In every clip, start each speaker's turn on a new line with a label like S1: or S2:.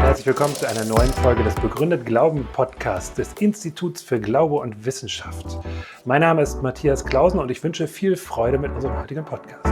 S1: herzlich willkommen zu einer neuen Folge des Begründet Glauben Podcasts des Instituts für Glaube und Wissenschaft. Mein Name ist Matthias Clausen und ich wünsche viel Freude mit unserem heutigen Podcast.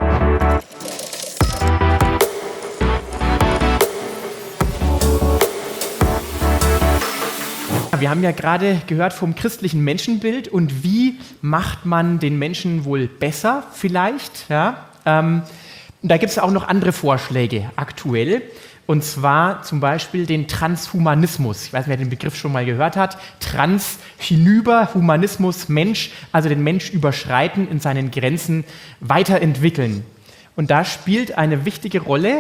S2: Wir haben ja gerade gehört vom christlichen Menschenbild und wie macht man den Menschen wohl besser vielleicht. Ja? Da gibt es auch noch andere Vorschläge aktuell, und zwar zum Beispiel den Transhumanismus. Ich weiß nicht, wer den Begriff schon mal gehört hat. Trans hinüber, Humanismus, Mensch, also den Mensch überschreiten, in seinen Grenzen weiterentwickeln. Und da spielt eine wichtige Rolle,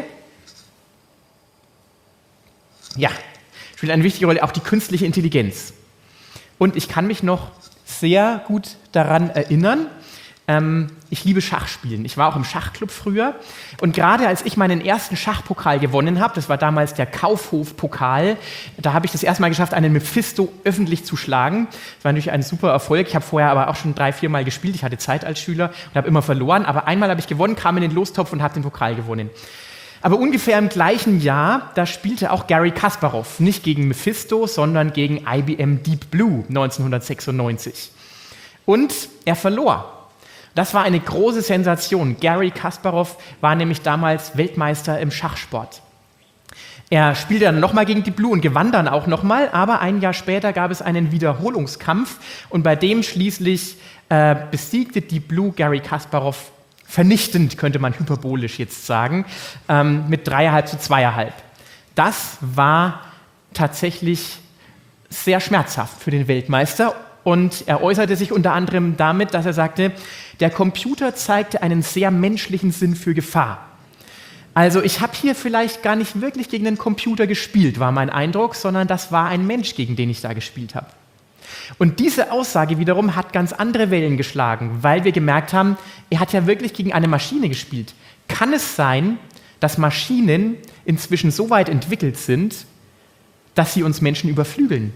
S2: spielt eine wichtige Rolle auch die künstliche Intelligenz. Und ich kann mich noch sehr gut daran erinnern, ich liebe Schachspielen. Ich war auch im Schachclub früher. Und gerade als ich meinen ersten Schachpokal gewonnen habe, das war damals der Kaufhof-Pokal, da habe ich das erste Mal geschafft, einen Mephisto öffentlich zu schlagen. Das war natürlich ein super Erfolg. Ich habe vorher aber auch schon 3-4 Mal gespielt. Ich hatte Zeit als Schüler und habe immer verloren. Aber einmal habe ich gewonnen, kam in den Lostopf und habe den Pokal gewonnen. Aber ungefähr im gleichen Jahr, da spielte auch Garry Kasparov, nicht gegen Mephisto, sondern gegen IBM Deep Blue 1996. Und er verlor. Das war eine große Sensation. Garry Kasparov war nämlich damals Weltmeister im Schachsport. Er spielte dann nochmal gegen Deep Blue und gewann dann auch nochmal, aber ein Jahr später gab es einen Wiederholungskampf und bei dem schließlich besiegte Deep Blue Garry Kasparov vernichtend, könnte man hyperbolisch jetzt sagen, mit 3,5-2,5. Das war tatsächlich sehr schmerzhaft für den Weltmeister und er äußerte sich unter anderem damit, dass er sagte, der Computer zeigte einen sehr menschlichen Sinn für Gefahr. Also ich habe hier vielleicht gar nicht wirklich gegen den Computer gespielt, war mein Eindruck, sondern das war ein Mensch, gegen den ich da gespielt habe. Und diese Aussage wiederum hat ganz andere Wellen geschlagen, weil wir gemerkt haben, er hat ja wirklich gegen eine Maschine gespielt. Kann es sein, dass Maschinen inzwischen so weit entwickelt sind, dass sie uns Menschen überflügeln?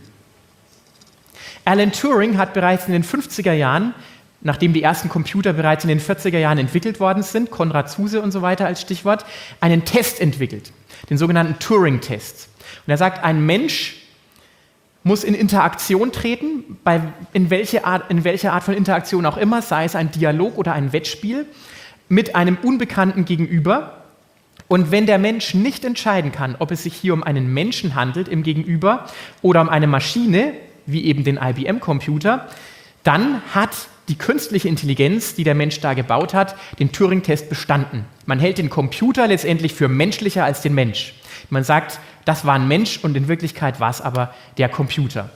S2: Alan Turing hat bereits in den 50er Jahren, nachdem die ersten Computer bereits in den 40er Jahren entwickelt worden sind, Konrad Zuse und so weiter als Stichwort, einen Test entwickelt, den sogenannten Turing-Test. Und er sagt, ein Mensch muss in Interaktion treten, in welcher Art von Interaktion auch immer, sei es ein Dialog oder ein Wettspiel, mit einem Unbekannten Gegenüber. Und wenn der Mensch nicht entscheiden kann, ob es sich hier um einen Menschen handelt im Gegenüber oder um eine Maschine, wie eben den IBM-Computer, dann hat die künstliche Intelligenz, die der Mensch da gebaut hat, den Turing-Test bestanden. Man hält den Computer letztendlich für menschlicher als den Mensch. Man sagt, das war ein Mensch und in Wirklichkeit war es aber der Computer.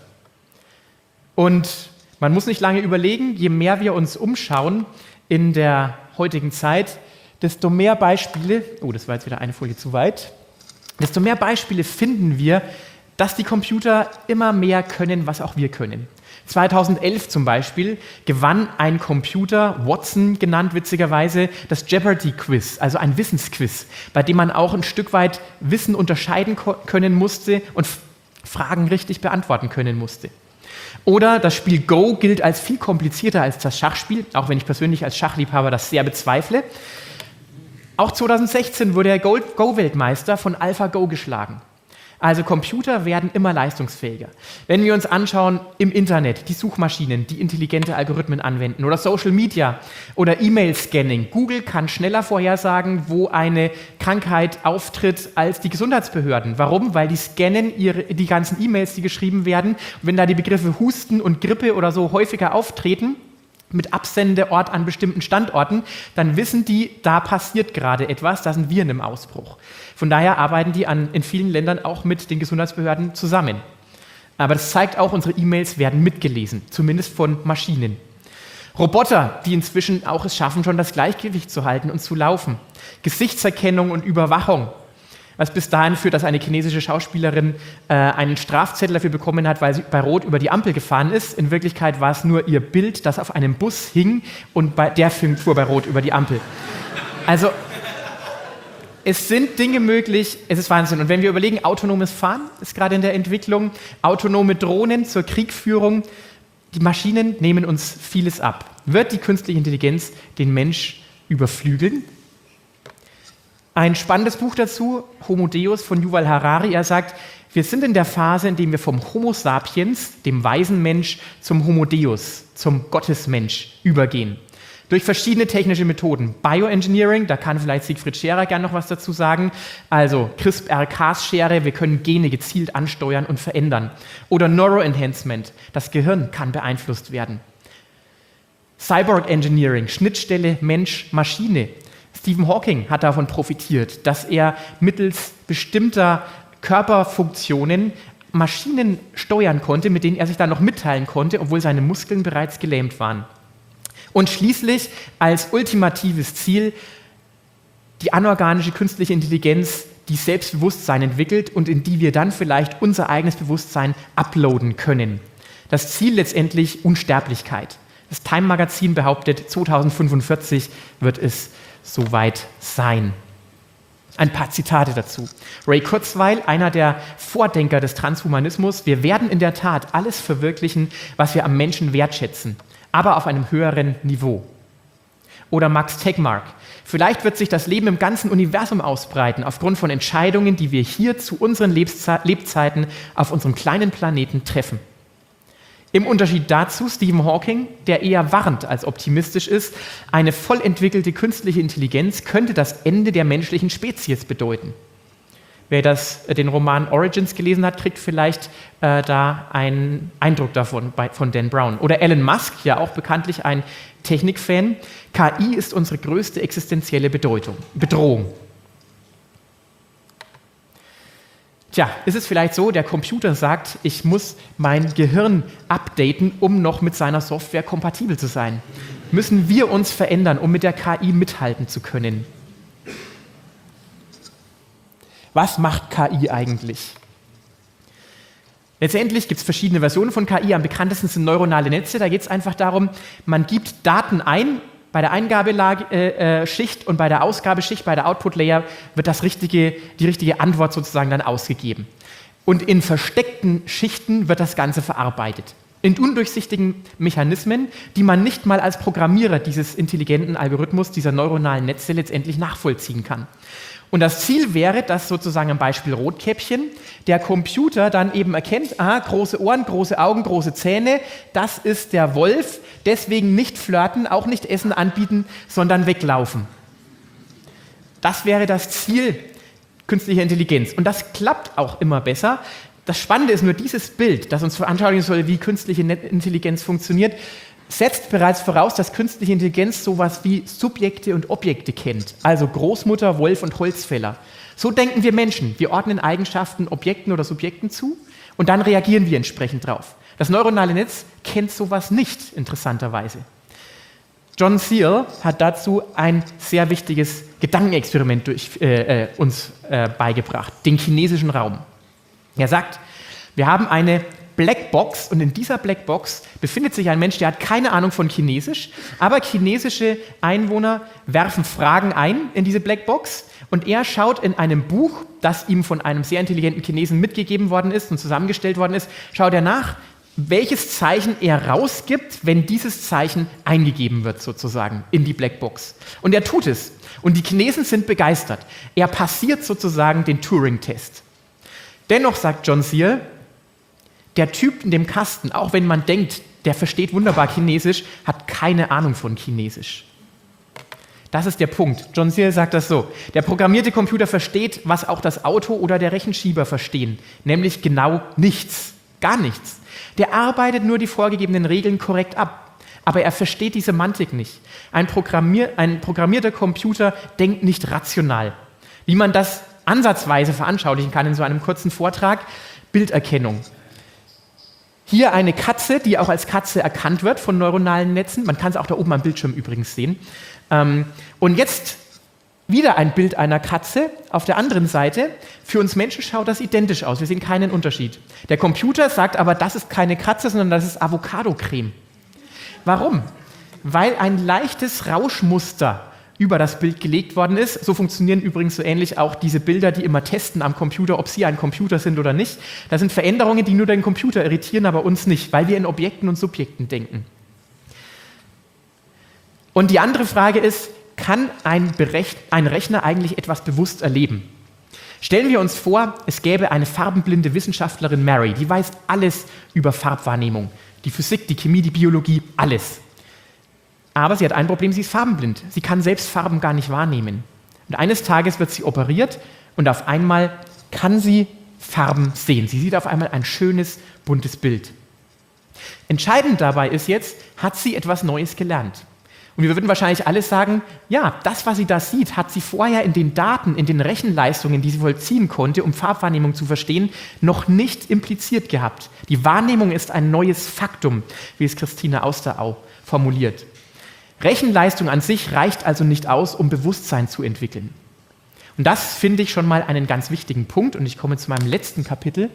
S2: Und man muss nicht lange überlegen, je mehr wir uns umschauen in der heutigen Zeit, desto mehr Beispiele, das war jetzt wieder eine Folie zu weit, desto mehr Beispiele finden wir, dass die Computer immer mehr können, was auch wir können. 2011 zum Beispiel gewann ein Computer, Watson genannt witzigerweise, das Jeopardy-Quiz, also ein Wissensquiz, bei dem man auch ein Stück weit Wissen unterscheiden können musste und Fragen richtig beantworten können musste. Oder das Spiel Go gilt als viel komplizierter als das Schachspiel, auch wenn ich persönlich als Schachliebhaber das sehr bezweifle. Auch 2016 wurde der Go-Weltmeister von AlphaGo geschlagen. Also Computer werden immer leistungsfähiger. Wenn wir uns anschauen im Internet, die Suchmaschinen, die intelligente Algorithmen anwenden oder Social Media oder E-Mail-Scanning. Google kann schneller vorhersagen, wo eine Krankheit auftritt als die Gesundheitsbehörden. Warum? Weil die scannen die ganzen E-Mails, die geschrieben werden. Und wenn da die Begriffe Husten und Grippe oder so häufiger auftreten, mit Absendeort an bestimmten Standorten, dann wissen die, da passiert gerade etwas, da sind Viren im Ausbruch. Von daher arbeiten die in vielen Ländern auch mit den Gesundheitsbehörden zusammen. Aber das zeigt auch, unsere E-Mails werden mitgelesen, zumindest von Maschinen. Roboter, die inzwischen auch es schaffen, schon das Gleichgewicht zu halten und zu laufen. Gesichtserkennung und Überwachung. Was bis dahin führt, dass eine chinesische Schauspielerin einen Strafzettel dafür bekommen hat, weil sie bei Rot über die Ampel gefahren ist. In Wirklichkeit war es nur ihr Bild, das auf einem Bus hing und der fuhr bei Rot über die Ampel. Also es sind Dinge möglich, es ist Wahnsinn. Und wenn wir überlegen, autonomes Fahren ist gerade in der Entwicklung, autonome Drohnen zur Kriegführung, die Maschinen nehmen uns vieles ab. Wird die künstliche Intelligenz den Mensch überflügeln? Ein spannendes Buch dazu, Homo Deus von Yuval Harari. Er sagt, wir sind in der Phase, in der wir vom Homo sapiens, dem weisen Mensch, zum Homo Deus, zum Gottesmensch übergehen. Durch verschiedene technische Methoden. Bioengineering, da kann vielleicht Siegfried Scherer gerne noch was dazu sagen. Also CRISPR-Cas-Schere, wir können Gene gezielt ansteuern und verändern. Oder Neuroenhancement, das Gehirn kann beeinflusst werden. Cyborg Engineering, Schnittstelle Mensch-Maschine. Stephen Hawking hat davon profitiert, dass er mittels bestimmter Körperfunktionen Maschinen steuern konnte, mit denen er sich dann noch mitteilen konnte, obwohl seine Muskeln bereits gelähmt waren. Und schließlich als ultimatives Ziel die anorganische künstliche Intelligenz, die Selbstbewusstsein entwickelt und in die wir dann vielleicht unser eigenes Bewusstsein uploaden können. Das Ziel letztendlich Unsterblichkeit. Das Time-Magazin behauptet, 2045 wird es soweit sein. Ein paar Zitate dazu. Ray Kurzweil, einer der Vordenker des Transhumanismus: Wir werden in der Tat alles verwirklichen, was wir am Menschen wertschätzen, aber auf einem höheren Niveau. Oder Max Tegmark: Vielleicht wird sich das Leben im ganzen Universum ausbreiten, aufgrund von Entscheidungen, die wir hier zu unseren Lebzeiten auf unserem kleinen Planeten treffen. Im Unterschied dazu Stephen Hawking, der eher warnt als optimistisch ist, eine voll entwickelte künstliche Intelligenz könnte das Ende der menschlichen Spezies bedeuten. Wer den Roman Origins gelesen hat, kriegt vielleicht da einen Eindruck davon von Dan Brown. Oder Elon Musk, ja auch bekanntlich ein Technikfan: KI ist unsere größte existenzielle Bedrohung. Tja, ist es vielleicht so, der Computer sagt, ich muss mein Gehirn updaten, um noch mit seiner Software kompatibel zu sein? Müssen wir uns verändern, um mit der KI mithalten zu können? Was macht KI eigentlich? Letztendlich gibt es verschiedene Versionen von KI. Am bekanntesten sind neuronale Netze. Da geht es einfach darum, man gibt Daten ein, bei der Eingabeschicht und bei der Ausgabeschicht, bei der Output-Layer wird die richtige Antwort sozusagen dann ausgegeben. Und in versteckten Schichten wird das Ganze verarbeitet. In undurchsichtigen Mechanismen, die man nicht mal als Programmierer dieses intelligenten Algorithmus, dieser neuronalen Netze letztendlich nachvollziehen kann. Und das Ziel wäre, dass sozusagen am Beispiel Rotkäppchen der Computer dann eben erkennt, große Ohren, große Augen, große Zähne, das ist der Wolf, deswegen nicht flirten, auch nicht Essen anbieten, sondern weglaufen. Das wäre das Ziel künstlicher Intelligenz. Und das klappt auch immer besser. Das Spannende ist nur, dieses Bild, das uns veranschaulichen soll, wie künstliche Intelligenz funktioniert, setzt bereits voraus, dass künstliche Intelligenz sowas wie Subjekte und Objekte kennt. Also Großmutter, Wolf und Holzfäller. So denken wir Menschen. Wir ordnen Eigenschaften Objekten oder Subjekten zu und dann reagieren wir entsprechend drauf. Das neuronale Netz kennt sowas nicht, interessanterweise. John Searle hat dazu ein sehr wichtiges Gedankenexperiment uns beigebracht, den chinesischen Raum. Er sagt, wir haben eine Blackbox und in dieser Blackbox befindet sich ein Mensch, der hat keine Ahnung von Chinesisch, aber chinesische Einwohner werfen Fragen ein in diese Blackbox und er schaut in einem Buch, das ihm von einem sehr intelligenten Chinesen mitgegeben worden ist und zusammengestellt worden ist, schaut er nach, welches Zeichen er rausgibt, wenn dieses Zeichen eingegeben wird sozusagen in die Blackbox. Und er tut es. Und die Chinesen sind begeistert. Er passiert sozusagen den Turing-Test. Dennoch sagt John Searle, der Typ in dem Kasten, auch wenn man denkt, der versteht wunderbar Chinesisch, hat keine Ahnung von Chinesisch. Das ist der Punkt. John Searle sagt das so: Der programmierte Computer versteht, was auch das Auto oder der Rechenschieber verstehen, nämlich genau nichts, gar nichts. Der arbeitet nur die vorgegebenen Regeln korrekt ab, aber er versteht die Semantik nicht. Ein programmierter Computer denkt nicht rational. Wie man das ansatzweise veranschaulichen kann in so einem kurzen Vortrag: Bilderkennung. Hier eine Katze, die auch als Katze erkannt wird von neuronalen Netzen. Man kann es auch da oben am Bildschirm übrigens sehen. Und jetzt wieder ein Bild einer Katze auf der anderen Seite. Für uns Menschen schaut das identisch aus. Wir sehen keinen Unterschied. Der Computer sagt aber, das ist keine Katze, sondern das ist Avocado-Creme. Warum? Weil ein leichtes Rauschmuster über das Bild gelegt worden ist. So funktionieren übrigens so ähnlich auch diese Bilder, die immer testen am Computer, ob sie ein Computer sind oder nicht. Das sind Veränderungen, die nur den Computer irritieren, aber uns nicht, weil wir in Objekten und Subjekten denken. Und die andere Frage ist, kann ein Rechner eigentlich etwas bewusst erleben? Stellen wir uns vor, es gäbe eine farbenblinde Wissenschaftlerin Mary, die weiß alles über Farbwahrnehmung. Die Physik, die Chemie, die Biologie, alles. Aber sie hat ein Problem, sie ist farbenblind. Sie kann selbst Farben gar nicht wahrnehmen. Und eines Tages wird sie operiert und auf einmal kann sie Farben sehen. Sie sieht auf einmal ein schönes, buntes Bild. Entscheidend dabei ist jetzt, hat sie etwas Neues gelernt. Und wir würden wahrscheinlich alle sagen, ja, das, was sie da sieht, hat sie vorher in den Daten, in den Rechenleistungen, die sie vollziehen konnte, um Farbwahrnehmung zu verstehen, noch nicht impliziert gehabt. Die Wahrnehmung ist ein neues Faktum, wie es Christine Austerau formuliert. Rechenleistung an sich reicht also nicht aus, um Bewusstsein zu entwickeln. Und das finde ich schon mal einen ganz wichtigen Punkt. Und ich komme zu meinem letzten Kapitel.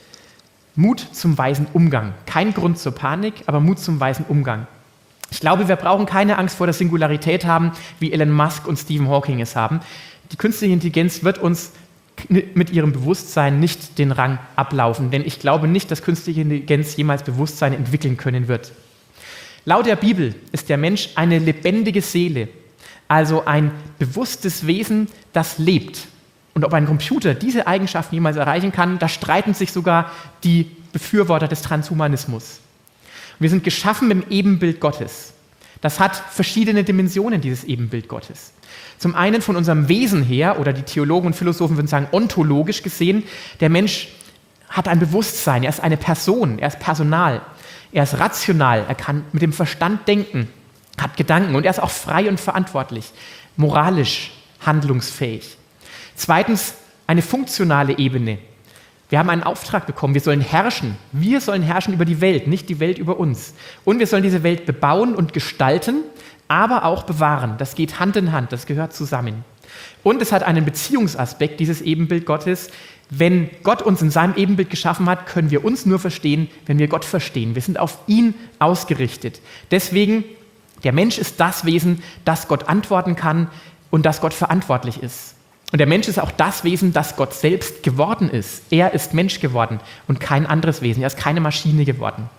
S2: Mut zum weisen Umgang. Kein Grund zur Panik, aber Mut zum weisen Umgang. Ich glaube, wir brauchen keine Angst vor der Singularität haben, wie Elon Musk und Stephen Hawking es haben. Die künstliche Intelligenz wird uns mit ihrem Bewusstsein nicht den Rang ablaufen, denn ich glaube nicht, dass künstliche Intelligenz jemals Bewusstsein entwickeln können wird. Laut der Bibel ist der Mensch eine lebendige Seele, also ein bewusstes Wesen, das lebt. Und ob ein Computer diese Eigenschaften jemals erreichen kann, da streiten sich sogar die Befürworter des Transhumanismus. Wir sind geschaffen im Ebenbild Gottes. Das hat verschiedene Dimensionen, dieses Ebenbild Gottes. Zum einen von unserem Wesen her, oder die Theologen und Philosophen würden sagen, ontologisch gesehen, der Mensch hat ein Bewusstsein, er ist eine Person, er ist Personal, er ist rational, er kann mit dem Verstand denken, hat Gedanken und er ist auch frei und verantwortlich, moralisch handlungsfähig. Zweitens eine funktionale Ebene. Wir haben einen Auftrag bekommen, wir sollen herrschen. Wir sollen herrschen über die Welt, nicht die Welt über uns. Und wir sollen diese Welt bebauen und gestalten, aber auch bewahren. Das geht Hand in Hand, das gehört zusammen. Und es hat einen Beziehungsaspekt, dieses Ebenbild Gottes. Wenn Gott uns in seinem Ebenbild geschaffen hat, können wir uns nur verstehen, wenn wir Gott verstehen. Wir sind auf ihn ausgerichtet. Deswegen, der Mensch ist das Wesen, das Gott antworten kann und das Gott verantwortlich ist. Und der Mensch ist auch das Wesen, das Gott selbst geworden ist. Er ist Mensch geworden und kein anderes Wesen. Er ist keine Maschine geworden.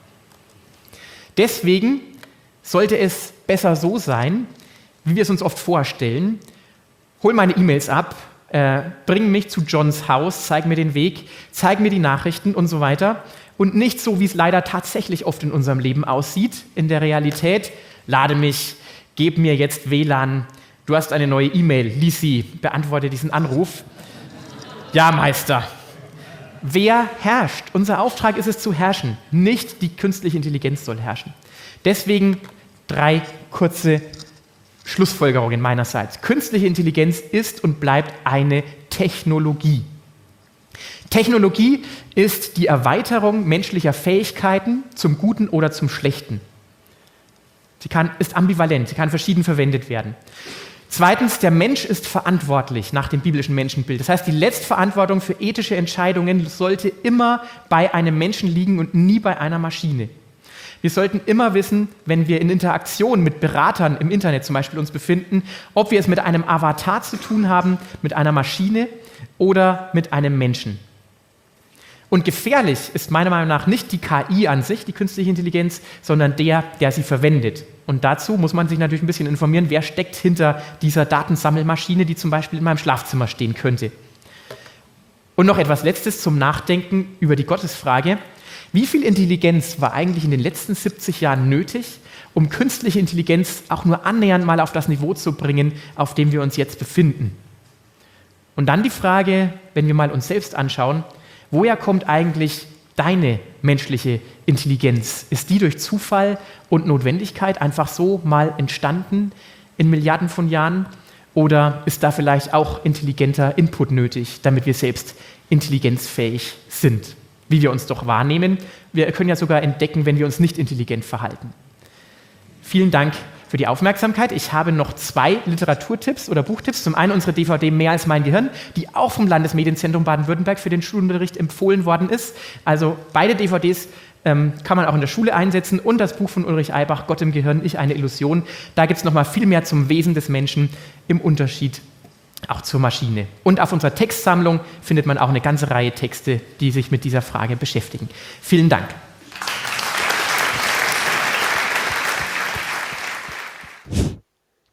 S2: Deswegen sollte es besser so sein, wie wir es uns oft vorstellen. Hol meine E-Mails ab, bring mich zu Johns Haus, zeig mir den Weg, zeig mir die Nachrichten und so weiter. Und nicht so, wie es leider tatsächlich oft in unserem Leben aussieht. In der Realität, lade mich, gib mir jetzt WLAN, du hast eine neue E-Mail, lies sie, beantworte diesen Anruf. Ja, Meister. Wer herrscht? Unser Auftrag ist es zu herrschen, nicht die künstliche Intelligenz soll herrschen. Deswegen 3 kurze Schlussfolgerungen meinerseits. Künstliche Intelligenz ist und bleibt eine Technologie. Technologie ist die Erweiterung menschlicher Fähigkeiten zum Guten oder zum Schlechten. Sie ist ambivalent, sie kann verschieden verwendet werden. Zweitens, der Mensch ist verantwortlich nach dem biblischen Menschenbild. Das heißt, die Letztverantwortung für ethische Entscheidungen sollte immer bei einem Menschen liegen und nie bei einer Maschine. Wir sollten immer wissen, wenn wir in Interaktion mit Beratern im Internet zum Beispiel uns befinden, ob wir es mit einem Avatar zu tun haben, mit einer Maschine oder mit einem Menschen. Und gefährlich ist meiner Meinung nach nicht die KI an sich, die künstliche Intelligenz, sondern der sie verwendet. Und dazu muss man sich natürlich ein bisschen informieren, wer steckt hinter dieser Datensammelmaschine, die zum Beispiel in meinem Schlafzimmer stehen könnte. Und noch etwas Letztes zum Nachdenken über die Gottesfrage. Wie viel Intelligenz war eigentlich in den letzten 70 Jahren nötig, um künstliche Intelligenz auch nur annähernd mal auf das Niveau zu bringen, auf dem wir uns jetzt befinden? Und dann die Frage, wenn wir mal uns selbst anschauen, woher kommt eigentlich deine menschliche Intelligenz? Ist die durch Zufall und Notwendigkeit einfach so mal entstanden in Milliarden von Jahren? Oder ist da vielleicht auch intelligenter Input nötig, damit wir selbst intelligenzfähig sind? Wie wir uns doch wahrnehmen. Wir können ja sogar entdecken, wenn wir uns nicht intelligent verhalten. Vielen Dank für die Aufmerksamkeit. Ich habe noch 2 Literaturtipps oder Buchtipps. Zum einen unsere DVD Mehr als mein Gehirn, die auch vom Landesmedienzentrum Baden-Württemberg für den Schulunterricht empfohlen worden ist. Also beide DVDs kann man auch in der Schule einsetzen. Und das Buch von Ulrich Eibach, Gott im Gehirn, Ich eine Illusion. Da gibt es noch mal viel mehr zum Wesen des Menschen im Unterschied auch zur Maschine. Und auf unserer Textsammlung findet man auch eine ganze Reihe Texte, die sich mit dieser Frage beschäftigen. Vielen Dank.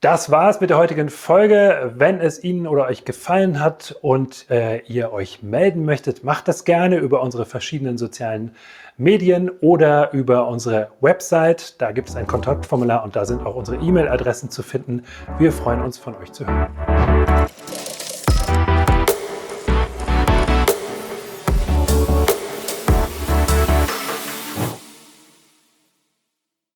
S1: Das war's mit der heutigen Folge. Wenn es Ihnen oder euch gefallen hat und ihr euch melden möchtet, macht das gerne über unsere verschiedenen sozialen Medien oder über unsere Website. Da gibt es ein Kontaktformular und da sind auch unsere E-Mail-Adressen zu finden. Wir freuen uns, von euch zu hören.